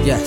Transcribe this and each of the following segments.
Yes.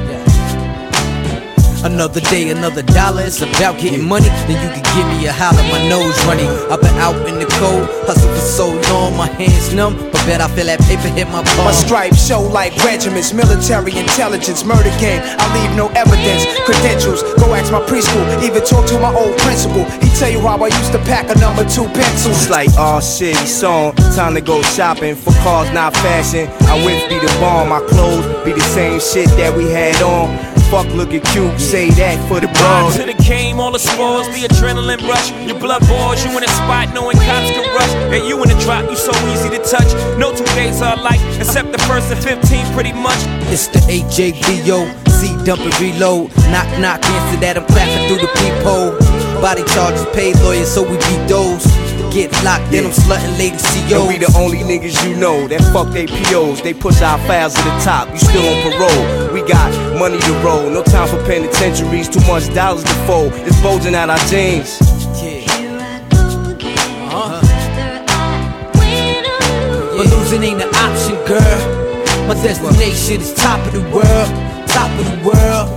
Another day, another dollar, it's about getting money. Then you can give me a holler, my nose runny. I've been out in the cold, hustle for so long, my hands numb, but bet I feel that paper hit my palm. My stripes show like regiments, military intelligence, murder game. I leave no evidence, credentials. Go ask my preschool, even talk to my old principal. He tell you how I used to pack a number 2 pencil. It's like, oh shit, he's on. Time to go shopping for cars, not fashion. I whip be the bomb, my clothes be the same shit that we had on. Fuck looking cute, say that for the bros. To the game, all the spoils, the adrenaline rush. Your blood boils, you in a spot knowing cops can rush. And you in the drop, you so easy to touch. No 2 days are alike, except the first and 15 pretty much. It's the AJVO, C dump and reload. Knock knock, answer that, I'm clapping through the peephole. Body charges, paid lawyers, so we beat those. Get locked, then I'm slutting lady COs. And we the only niggas you know that fuck they POs. They push our files to the top, you still on parole. We got money to roll, no time for penitentiaries. Too much dollars to fold, it's bulging out our jeans. But losing ain't an option, girl. My destination is top of the world, top of the world.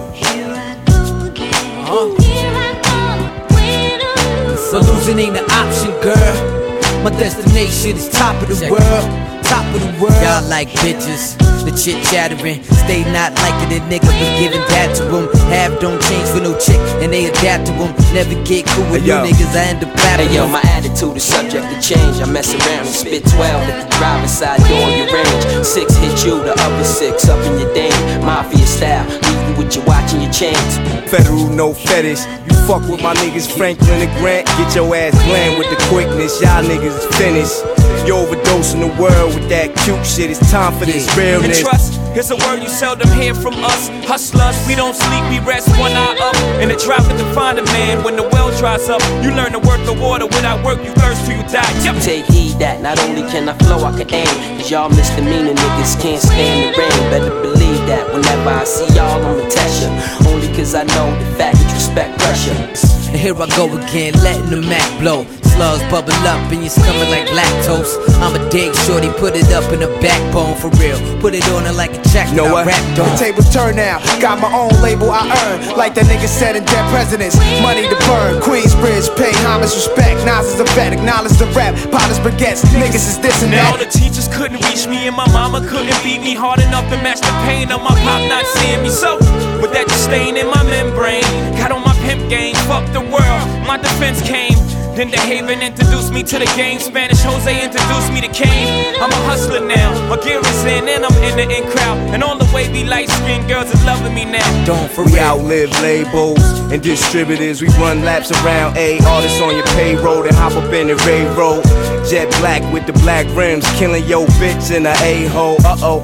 But losing ain't an option, girl. My destination is top of the world, top of the world. Y'all like bitches, the chit chattering. Stay not liking a nigga, but giving that to them. Half don't change for no chick, and they adapt to them. Never get cool with new niggas, I end up battling. Hey yo, my attitude is subject to change. I mess around and spit 12 at the driver's side door of your range. 6 hit you, the other 6 up in your dame. Mafia style, leave you with your watch and your chains. Federal, no fetish. You fuck with my niggas Franklin and Grant, get your ass bland with the quickness. Y'all niggas is finished. You overdosing the world with that cute shit. It's time for this realness. And trust is a word you seldom hear from us. Hustlers, we don't sleep, we rest one eye up. And the drought to find a man when the well dries up. You learn to work the water, without work you thirst till you die. Yep. Take heed that not only can I flow, I can aim. Cause y'all misdemeanor niggas can't stand the rain. Better believe that whenever I see y'all I'ma test ya. Only cause I know the fact that you respect pressure. And here I go again, letting the Mac blow. Slugs bubble up in your stomach like lactose. I'm a dig shorty, put it up in the backbone for real. Put it on her like a check that I rapped on. The tables turn now, got my own label I earn. Like the nigga said in Dead Presidents, money to burn. Queensbridge, pay homage, respect. Nas is a vet, acknowledge the rap. Potters, baguettes, niggas is this and now that. the teachers couldn't reach me and my mama couldn't beat me hard enough to match the pain of my pop not seeing me. So, with that just staying in my membrane, got on my pimp game, fuck the world, my defense came. Then the Haven introduced me to the game. Spanish Jose introduced me to Kane. I'm a hustler now, my gear is in and I'm in the in crowd. And all the wavy light-skinned girls is loving me now. Don't for We real. outlive labels and distributors. We run laps around artists on your payroll. Then hop up in the railroad. Jet black with the black rims, killing your bitch in a a-hole.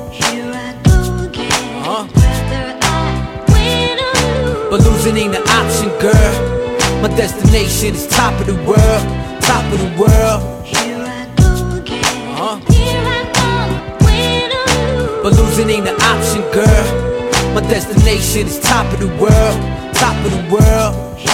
But losing ain't an option, girl. My destination is top of the world, top of the world. But losing ain't an option, girl. My destination is top of the world, top of the world.